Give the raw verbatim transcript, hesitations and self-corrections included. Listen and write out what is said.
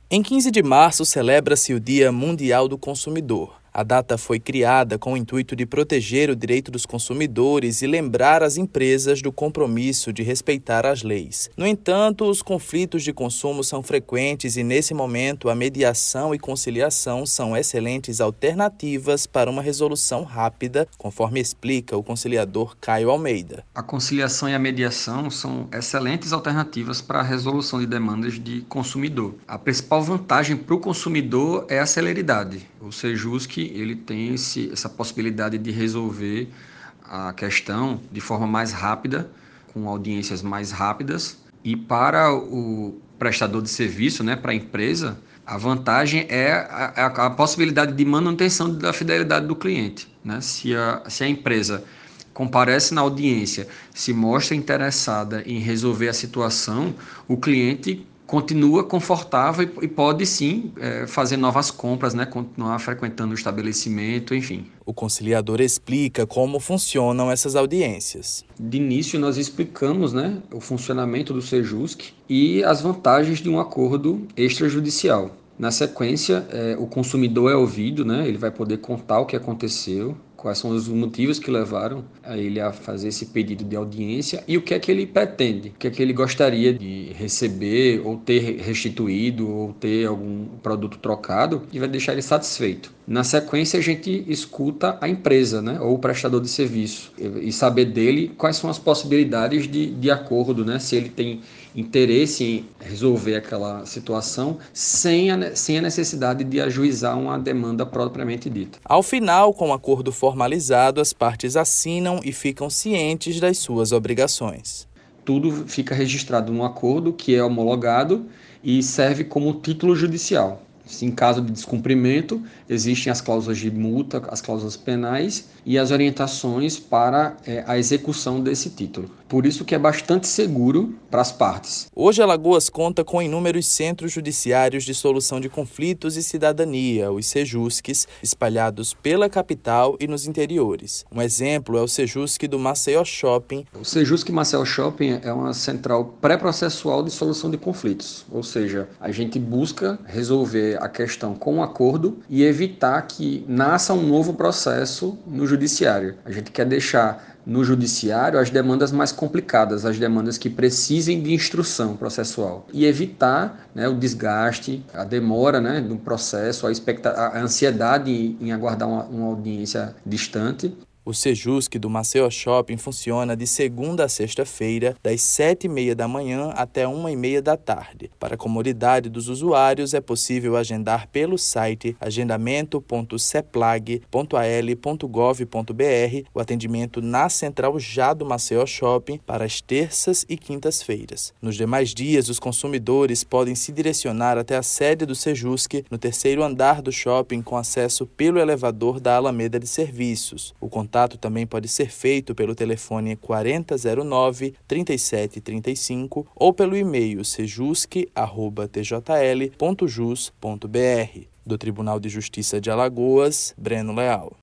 Em quinze de março, celebra-se o Dia Mundial do Consumidor. A data foi criada com o intuito de proteger o direito dos consumidores e lembrar as empresas do compromisso de respeitar as leis. No entanto, os conflitos de consumo são frequentes e, nesse momento, a mediação e conciliação são excelentes alternativas para uma resolução rápida, conforme explica o conciliador Caio Almeida. A conciliação e a mediação são excelentes alternativas para a resolução de demandas de consumidor. A principal vantagem para o consumidor é a celeridade. O Sejusc ele tem esse, essa possibilidade de resolver a questão de forma mais rápida, com audiências mais rápidas. E para o prestador de serviço, né, para a empresa, a vantagem é a, a, a possibilidade de manutenção da fidelidade do cliente. Né? Se, a, se a empresa comparece na audiência, se mostra interessada em resolver a situação, o cliente continua confortável e pode sim é, fazer novas compras, né? Continuar frequentando o estabelecimento, enfim. O conciliador explica como funcionam essas audiências. De início nós explicamos, né, o funcionamento do Sejusc e as vantagens de um acordo extrajudicial. Na sequência, é, o consumidor é ouvido, né, ele vai poder contar o que aconteceu, quais são os motivos que levaram a ele a fazer esse pedido de audiência e o que é que ele pretende, o que é que ele gostaria de receber ou ter restituído ou ter algum produto trocado e vai deixar ele satisfeito. Na sequência, a gente escuta a empresa, né, ou o prestador de serviço e saber dele quais são as possibilidades de, de acordo, né, se ele tem interesse em resolver aquela situação sem a, sem a necessidade de ajuizar uma demanda propriamente dita. Ao final, com o acordo formalizado, as partes assinam e ficam cientes das suas obrigações. Tudo fica registrado no acordo, que é homologado e serve como título judicial. Em caso de descumprimento, existem as cláusulas de multa, as cláusulas penais e as orientações para é, a execução desse título. Por isso que é bastante seguro para as partes. Hoje, Alagoas conta com inúmeros centros judiciários de solução de conflitos e cidadania, os Sejuscs, espalhados pela capital e nos interiores. Um exemplo é o Sejusc do Maceió Shopping. O Sejusc Maceió Shopping é uma central pré-processual de solução de conflitos, ou seja, a gente busca resolver a questão com um acordo e evitar que nasça um novo processo no judiciário. A gente quer deixar no judiciário as demandas mais complicadas, as demandas que precisem de instrução processual e evitar, né, o desgaste, a demora, né, do processo, a, expecta- a ansiedade em aguardar uma, uma audiência distante. O Sejusc do Maceió Shopping funciona de segunda a sexta-feira, das sete e meia da manhã até uma e meia da tarde. Para a comodidade dos usuários, é possível agendar pelo site agendamento ponto seplag ponto a l ponto gov ponto b r o atendimento na central já do Maceió Shopping para as terças e quintas-feiras. Nos demais dias, os consumidores podem se direcionar até a sede do Sejusc no terceiro andar do shopping com acesso pelo elevador da Alameda de Serviços. O contato O contato também pode ser feito pelo telefone quarenta zero nove, trinta e sete trinta e cinco ou pelo e-mail sejusc arroba t j l ponto jus ponto b r. Do Tribunal de Justiça de Alagoas, Breno Leal.